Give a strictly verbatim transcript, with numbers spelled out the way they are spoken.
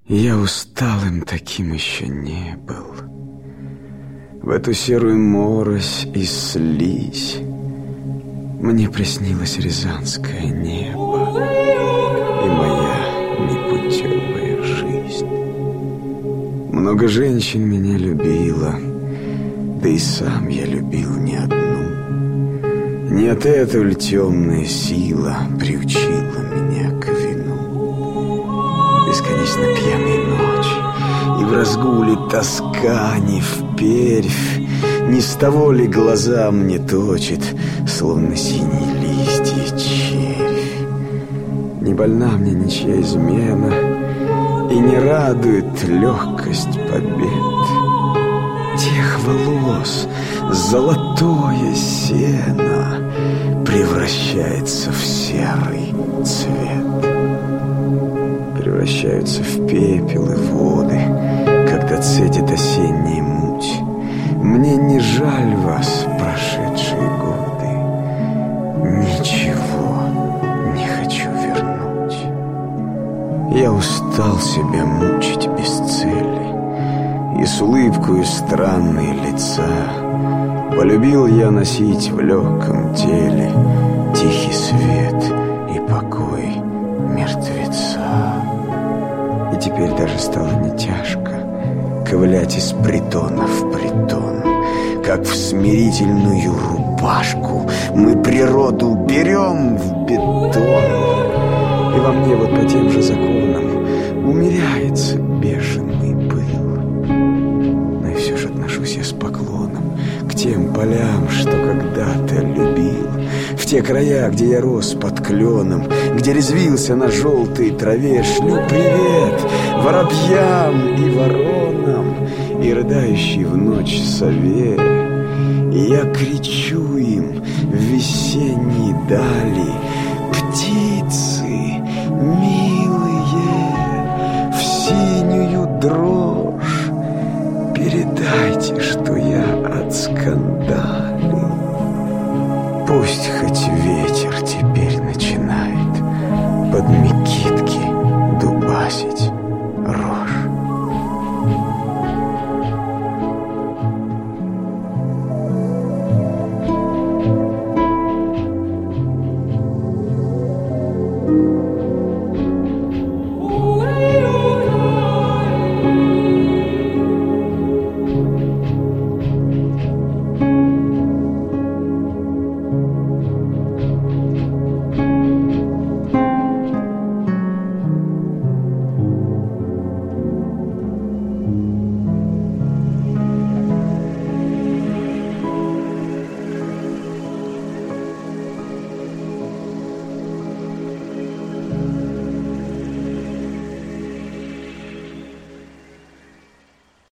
Я усталым таким еще не был. В эту серую морось и слизь мне приснилось рязанское небо и моя непутевая жизнь. Много женщин меня любило, да и сам я любил не одну. Не от этого ли темная сила приучила меня к вину? Бесконечно пьяные ночи, и в разгуле тоска не впервь. Не с того ли глаза мне точит, словно синие листья червь? Не больна мне ничья измена, и не радует легкость побед. Тех волос золотое сено превращается в серый цвет. Превращаются в пепел и воды, когда цедит осенняя муть. Мне не жаль вас, прошедшие годы. Ничего не хочу вернуть. Я устал себя мучить без цели, и с улыбкою странной лица полюбил я носить в легком теле тихий свет и покой мертвеца. И теперь даже стало не тяжко ковылять из притона в притон, как в смирительную рубашку мы природу берем в бетон. И во мне вот по тем же законам умеряется бешеный пыл. Но и все же отношусь я с поклоном к тем полям, что когда-то любил, в те края, где я рос под кленом, где резвился на желтой траве. Шлю привет воробьям и воронам и рыдающей в ночь сове. И я кричу им в весенней дали: птицы милые, в синюю дрожь